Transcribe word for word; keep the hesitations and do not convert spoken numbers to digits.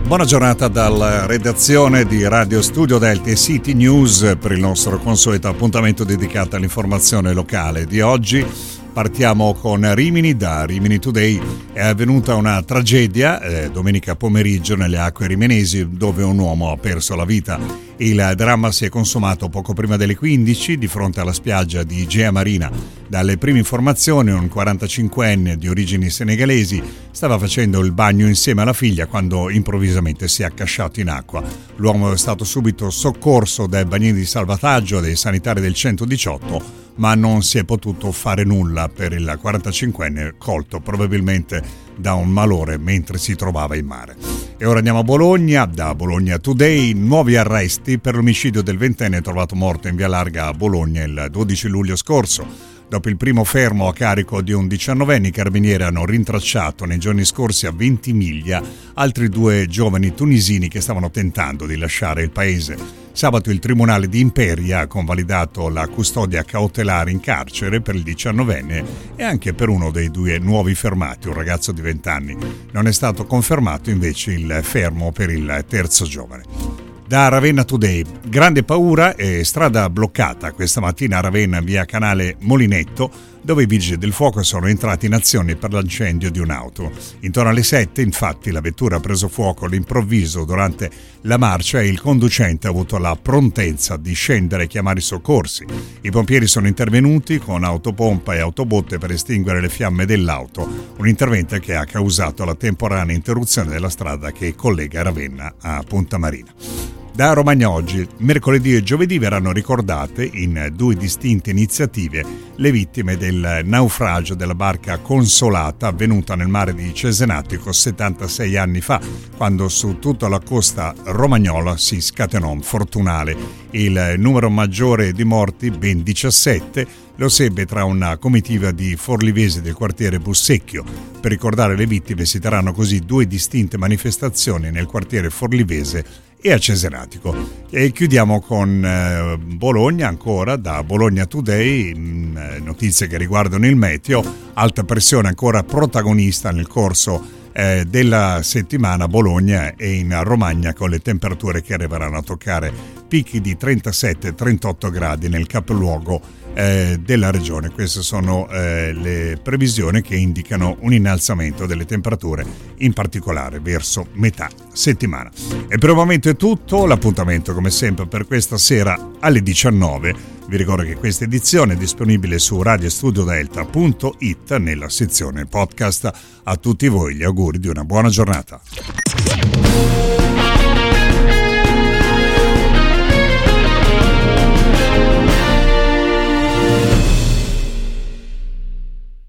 Buona giornata dalla redazione di Radio Studio Delta e City News per il nostro consueto appuntamento dedicato all'informazione locale di oggi. Partiamo con Rimini. Da Rimini Today è avvenuta una tragedia eh, domenica pomeriggio nelle acque rimenesi, dove un uomo ha perso la vita. Il dramma si è consumato poco prima delle quindici di fronte alla spiaggia di Igea Marina. Dalle prime informazioni, un quarantacinquenne di origini senegalesi stava facendo il bagno insieme alla figlia quando improvvisamente si è accasciato in acqua. L'uomo è stato subito soccorso dai bagnini di salvataggio dei sanitari del centodiciotto, ma non si è potuto fare nulla per il quarantacinquenne colto probabilmente da un malore mentre si trovava in mare. E ora andiamo a Bologna. Da Bologna Today, nuovi arresti per l'omicidio del ventenne trovato morto in via Larga a Bologna il dodici luglio scorso. Dopo il primo fermo a carico di un diciannovenne, i carabinieri hanno rintracciato nei giorni scorsi a Ventimiglia altri due giovani tunisini che stavano tentando di lasciare il paese. Sabato il tribunale di Imperia ha convalidato la custodia cautelare in carcere per il diciannovenne e anche per uno dei due nuovi fermati, un ragazzo di venti anni. Non è stato confermato invece il fermo per il terzo giovane. Da Ravenna Today, grande paura e strada bloccata questa mattina a Ravenna via Canale Molinetto, dove i vigili del fuoco sono entrati in azione per l'incendio di un'auto. Intorno alle sette, infatti, la vettura ha preso fuoco all'improvviso durante la marcia e il conducente ha avuto la prontezza di scendere e chiamare i soccorsi. I pompieri sono intervenuti con autopompa e autobotte per estinguere le fiamme dell'auto, un intervento che ha causato la temporanea interruzione della strada che collega Ravenna a Punta Marina. Da Romagna Oggi, mercoledì e giovedì verranno ricordate in due distinte iniziative le vittime del naufragio della barca Consolata avvenuta nel mare di Cesenatico settantasei anni fa, quando su tutta la costa romagnola si scatenò un fortunale. Il numero maggiore di morti, ben diciassette, lo sebbe tra una comitiva di forlivesi del quartiere Bussecchio. Per ricordare le vittime si terranno così due distinte manifestazioni nel quartiere forlivese e a Cesenatico. E chiudiamo con eh, Bologna ancora, da Bologna Today, mh, notizie che riguardano il meteo. Alta pressione ancora protagonista nel corso eh, della settimana a Bologna e in Romagna, con le temperature che arriveranno a toccare picchi di trentasette trentotto gradi nel capoluogo Eh, della regione. Queste sono eh, le previsioni che indicano un innalzamento delle temperature, in particolare verso metà settimana. E per il momento è tutto. L'appuntamento come sempre per questa sera alle diciannove. Vi ricordo che questa edizione è disponibile su radio studio delta punto it nella sezione podcast. A tutti voi gli auguri di una buona giornata.